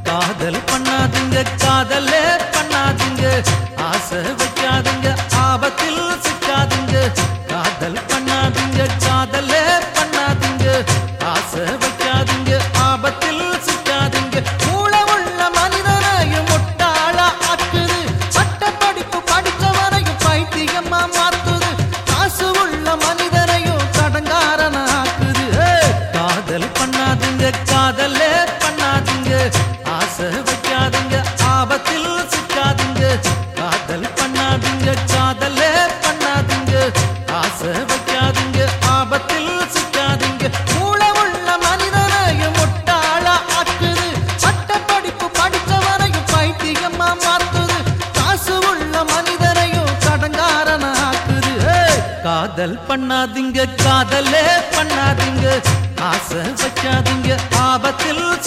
காதல் பண்ணாதீங்க காதலே பண்ணாதீங்க ஆசை வைக்காதீங்க ஆபத்தில் சிக்காதீங்க காதல் பண்ணாதீங்க காதலே பண்ணாதீங்க ஆசை வைக்காதீங்க ஆபத்தில் சிக்காதீங்க மூளவுள்ள மனிதனையும் முட்டாளா ஆக்குது பட்ட படிப்பு படித்தவனையும் பைத்தியமா மாத்துது காசு உள்ள மனிதனையும் கடங்காரன ஆக்குது காதல் பண்ணாதீங்க காதலே பண்ணாதீங்க ஆசை வைக்காதீங்க ஆபத்தில் சிக்காதீங்க காதல் பண்ணாதீங்க காதலே பண்ணாதீங்க ஆசை வைக்காதீங்க ஆபத்தில் சிக்காதீங்க மூளவுள்ள மனிதனையும் முட்டாளா ஆக்குது பட்ட படிப்பு படித்தவனையும் பைத்தியமா மாத்துது காசு உள்ள மனிதனையும் கடங்காரன ஆக்குது காதல் பண்ணாதீங்க காதலே பண்ணாதீங்க ஆசை வைக்காதீங்க ஆபத்தில்